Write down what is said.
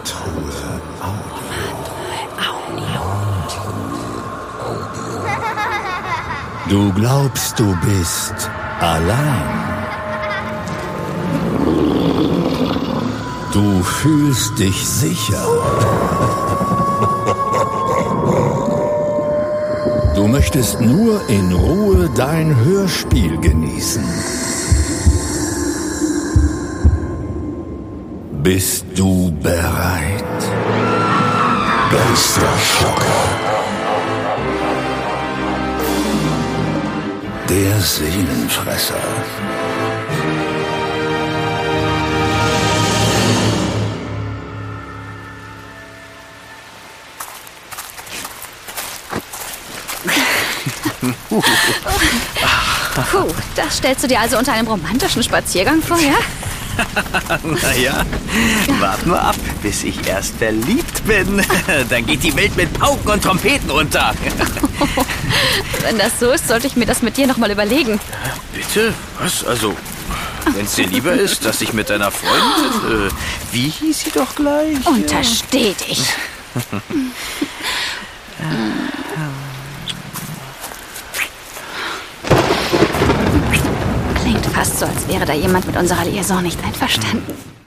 Truhe Audio. Du glaubst, du bist allein. Du fühlst dich sicher. Du möchtest nur in Ruhe dein Hörspiel genießen. Bist du bereit? Geisterschocker. Der Seelenfresser. Puh, das stellst du dir also unter einem romantischen Spaziergang vor, ja? Naja, wart nur ab, bis ich erst verliebt bin. Dann geht die Welt mit Pauken und Trompeten unter. Wenn das so ist, sollte ich mir das mit dir nochmal überlegen. Bitte? Was? Also, wenn es dir lieber ist, dass ich mit deiner Freundin... wie hieß sie doch gleich? Untersteh dich. Klingt fast so, als wäre da jemand mit unserer Liaison nicht einverstanden.